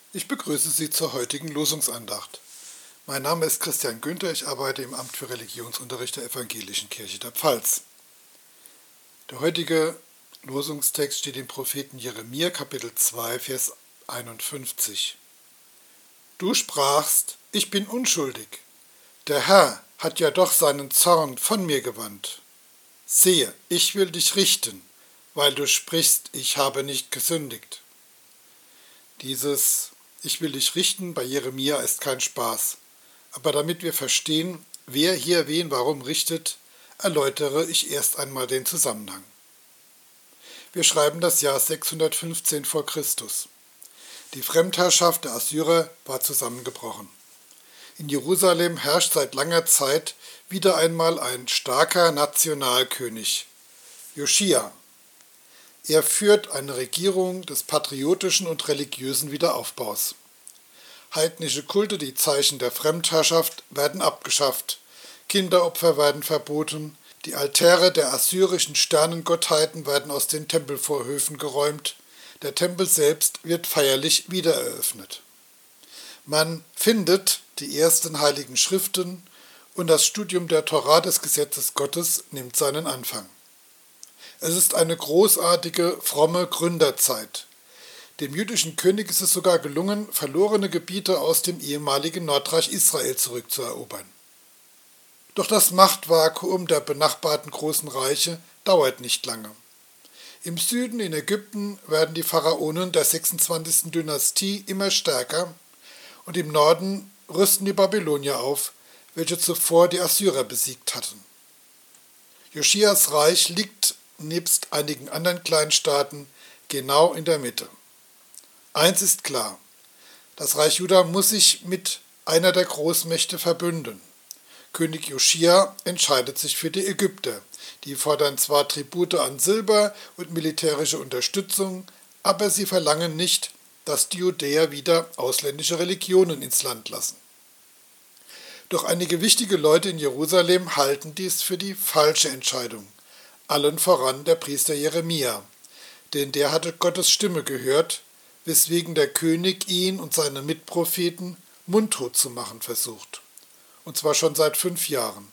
Ich begrüße Sie zur heutigen Losungsandacht. Mein Name ist Christian Günther, ich arbeite im Amt für Religionsunterricht der Evangelischen Kirche der Pfalz. Der heutige Losungstext steht im Propheten Jeremia, Kapitel 2, Vers 51. Du sprachst, ich bin unschuldig. Der Herr hat ja doch seinen Zorn von mir gewandt. Siehe, ich will dich richten, weil du sprichst, ich habe nicht gesündigt. Dieses Ich will dich richten bei Jeremia ist kein Spaß. Aber damit wir verstehen, wer hier wen warum richtet, erläutere ich erst einmal den Zusammenhang. Wir schreiben das Jahr 615 vor Christus. Die Fremdherrschaft der Assyrer war zusammengebrochen. In Jerusalem herrscht seit langer Zeit wieder einmal ein starker Nationalkönig, Joschia. Er führt eine Regierung des patriotischen und religiösen Wiederaufbaus. Heidnische Kulte, die Zeichen der Fremdherrschaft, werden abgeschafft, Kinderopfer werden verboten, die Altäre der assyrischen Sternengottheiten werden aus den Tempelvorhöfen geräumt, der Tempel selbst wird feierlich wiedereröffnet. Man findet die ersten heiligen Schriften und das Studium der Tora des Gesetzes Gottes nimmt seinen Anfang. Es ist eine großartige, fromme Gründerzeit. Dem jüdischen König ist es sogar gelungen, verlorene Gebiete aus dem ehemaligen Nordreich Israel zurückzuerobern. Doch das Machtvakuum der benachbarten großen Reiche dauert nicht lange. Im Süden in Ägypten werden die Pharaonen der 26. Dynastie immer stärker und im Norden rüsten die Babylonier auf, welche zuvor die Assyrer besiegt hatten. Joschias Reich liegt nebst einigen anderen Kleinstaaten genau in der Mitte. Eins ist klar, das Reich Juda muss sich mit einer der Großmächte verbünden. König Joschia entscheidet sich für die Ägypter. Die fordern zwar Tribute an Silber und militärische Unterstützung, aber sie verlangen nicht, dass die Judäer wieder ausländische Religionen ins Land lassen. Doch einige wichtige Leute in Jerusalem halten dies für die falsche Entscheidung. Allen voran der Priester Jeremia, denn der hatte Gottes Stimme gehört, weswegen der König ihn und seine Mitpropheten mundtot zu machen versucht. Und zwar schon seit 5 Jahren.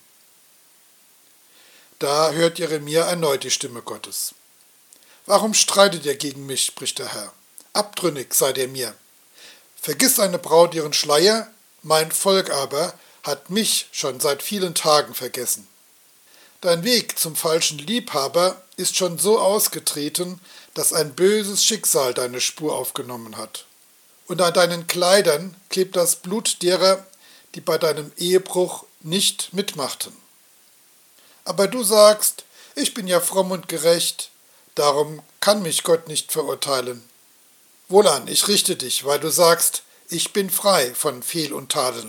Da hört Jeremia erneut die Stimme Gottes. Warum streitet ihr gegen mich, spricht der Herr? Abtrünnig seid ihr mir. Vergiss deine Braut ihren Schleier, mein Volk aber hat mich schon seit vielen Tagen vergessen. Dein Weg zum falschen Liebhaber ist schon so ausgetreten, dass ein böses Schicksal deine Spur aufgenommen hat. Und an deinen Kleidern klebt das Blut derer, die bei deinem Ehebruch nicht mitmachten. Aber du sagst, ich bin ja fromm und gerecht, darum kann mich Gott nicht verurteilen. Wohlan, ich richte dich, weil du sagst, ich bin frei von Fehl und Tadel.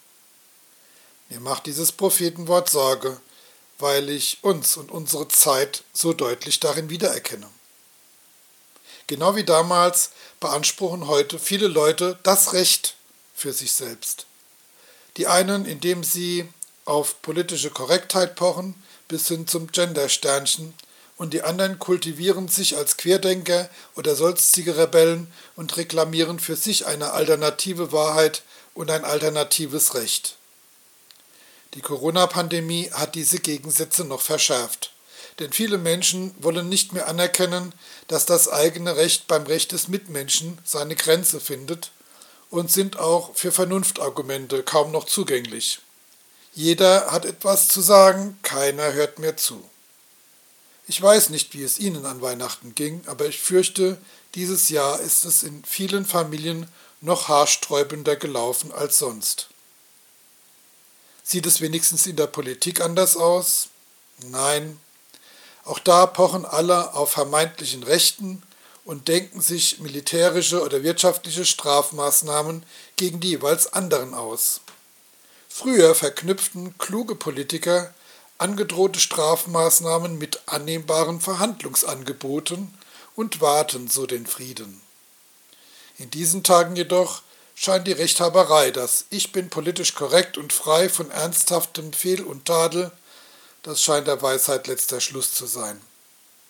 Mir macht dieses Prophetenwort Sorge, weil ich uns und unsere Zeit so deutlich darin wiedererkenne. Genau wie damals beanspruchen heute viele Leute das Recht für sich selbst. Die einen, indem sie auf politische Korrektheit pochen, bis hin zum Gender-Sternchen, und die anderen kultivieren sich als Querdenker oder sonstige Rebellen und reklamieren für sich eine alternative Wahrheit und ein alternatives Recht. Die Corona-Pandemie hat diese Gegensätze noch verschärft. Denn viele Menschen wollen nicht mehr anerkennen, dass das eigene Recht beim Recht des Mitmenschen seine Grenze findet und sind auch für Vernunftargumente kaum noch zugänglich. Jeder hat etwas zu sagen, keiner hört mehr zu. Ich weiß nicht, wie es Ihnen an Weihnachten ging, aber ich fürchte, dieses Jahr ist es in vielen Familien noch haarsträubender gelaufen als sonst. Sieht es wenigstens in der Politik anders aus? Nein. Auch da pochen alle auf vermeintlichen Rechten und denken sich militärische oder wirtschaftliche Strafmaßnahmen gegen die jeweils anderen aus. Früher verknüpften kluge Politiker angedrohte Strafmaßnahmen mit annehmbaren Verhandlungsangeboten und wahrten so den Frieden. In diesen Tagen jedoch scheint die Rechthaberei, das Ich bin politisch korrekt und frei von ernsthaftem Fehl und Tadel, das scheint der Weisheit letzter Schluss zu sein.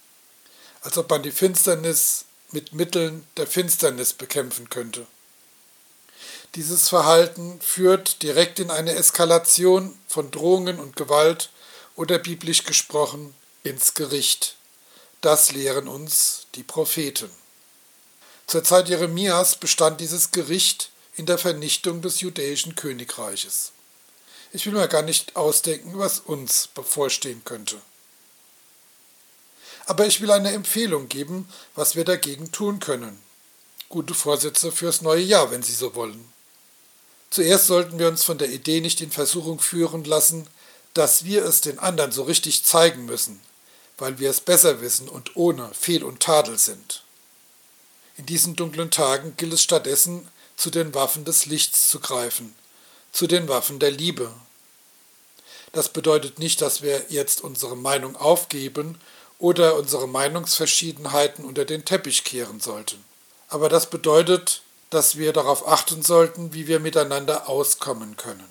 Als ob man die Finsternis mit Mitteln der Finsternis bekämpfen könnte. Dieses Verhalten führt direkt in eine Eskalation von Drohungen und Gewalt oder biblisch gesprochen ins Gericht. Das lehren uns die Propheten. Zur Zeit Jeremias bestand dieses Gericht in der Vernichtung des judäischen Königreiches. Ich will mir gar nicht ausdenken, was uns bevorstehen könnte. Aber ich will eine Empfehlung geben, was wir dagegen tun können. Gute Vorsätze fürs neue Jahr, wenn Sie so wollen. Zuerst sollten wir uns von der Idee nicht in Versuchung führen lassen, dass wir es den anderen so richtig zeigen müssen, weil wir es besser wissen und ohne Fehl und Tadel sind. In diesen dunklen Tagen gilt es stattdessen, zu den Waffen des Lichts zu greifen, zu den Waffen der Liebe. Das bedeutet nicht, dass wir jetzt unsere Meinung aufgeben oder unsere Meinungsverschiedenheiten unter den Teppich kehren sollten. Aber das bedeutet, dass wir darauf achten sollten, wie wir miteinander auskommen können.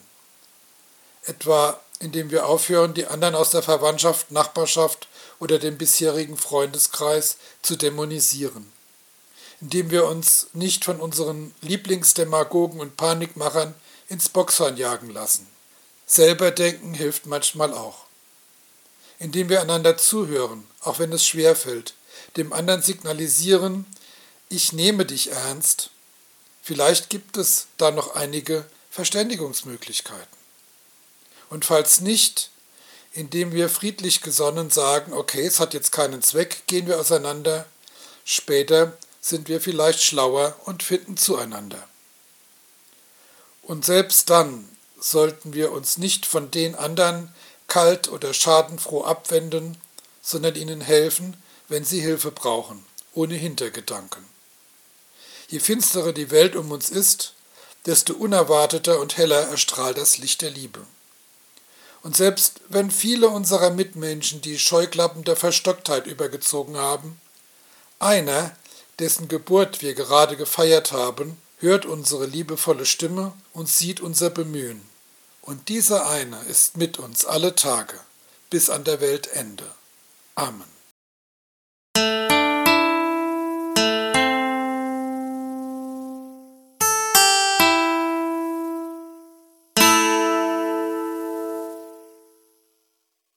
Etwa indem wir aufhören, die anderen aus der Verwandtschaft, Nachbarschaft oder dem bisherigen Freundeskreis zu dämonisieren. Indem wir uns nicht von unseren Lieblingsdemagogen und Panikmachern ins Boxhorn jagen lassen. Selber denken hilft manchmal auch. Indem wir einander zuhören, auch wenn es schwerfällt, dem anderen signalisieren, ich nehme dich ernst. Vielleicht gibt es da noch einige Verständigungsmöglichkeiten. Und falls nicht, indem wir friedlich gesonnen sagen, okay, es hat jetzt keinen Zweck, gehen wir auseinander. Später sind wir vielleicht schlauer und finden zueinander. Und selbst dann sollten wir uns nicht von den anderen kalt oder schadenfroh abwenden, sondern ihnen helfen, wenn sie Hilfe brauchen, ohne Hintergedanken. Je finsterer die Welt um uns ist, desto unerwarteter und heller erstrahlt das Licht der Liebe. Und selbst wenn viele unserer Mitmenschen die Scheuklappen der Verstocktheit übergezogen haben, einer, dessen Geburt wir gerade gefeiert haben, hört unsere liebevolle Stimme und sieht unser Bemühen. Und dieser eine ist mit uns alle Tage, bis an der Weltende. Amen.